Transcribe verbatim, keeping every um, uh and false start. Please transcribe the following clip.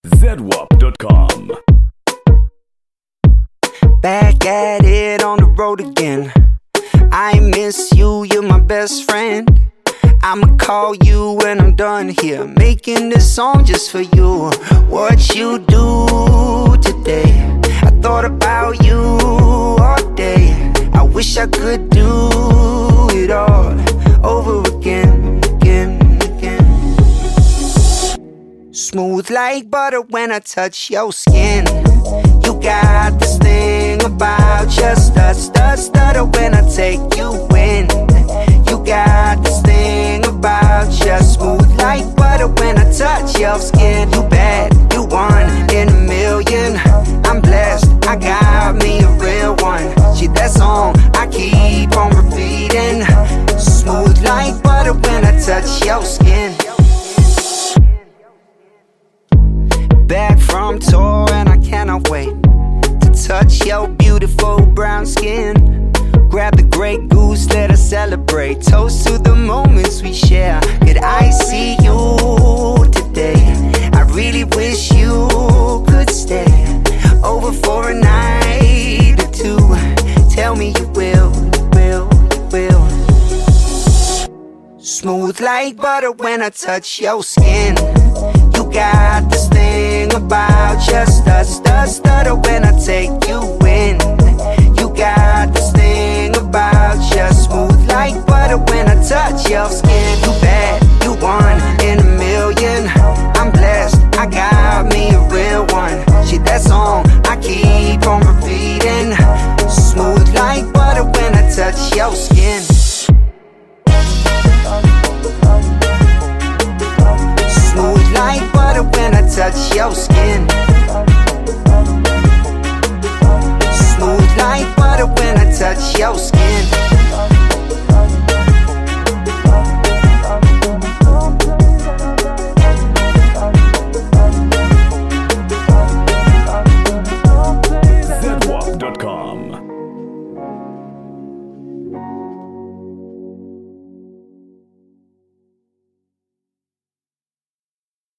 zedwap dot com. Back at it on the road again. I miss you, you're my best friend. I'ma call you when I'm done here, making this song just for you. What you do today, I thought about you all day. I wish I could do it all over again, again, again. Smooth like butter when I touch your skin. You got this thing about just the stud stutter when I take you in. You got this thing about just smooth like butter when I touch your skin. You bad, you one in a million. I'm blessed, I got me a real one. She that song I keep on repeating. Smooth like butter when I touch your skin. Back from tour and I cannot wait to touch your beautiful brown skin. Grab the Grey Goose, let us celebrate. Toast to the moments we share. Could I see you today? I really wish you could stay over for a night or two. Tell me you will, you will, you will. Smooth like butter when I touch your skin. You got this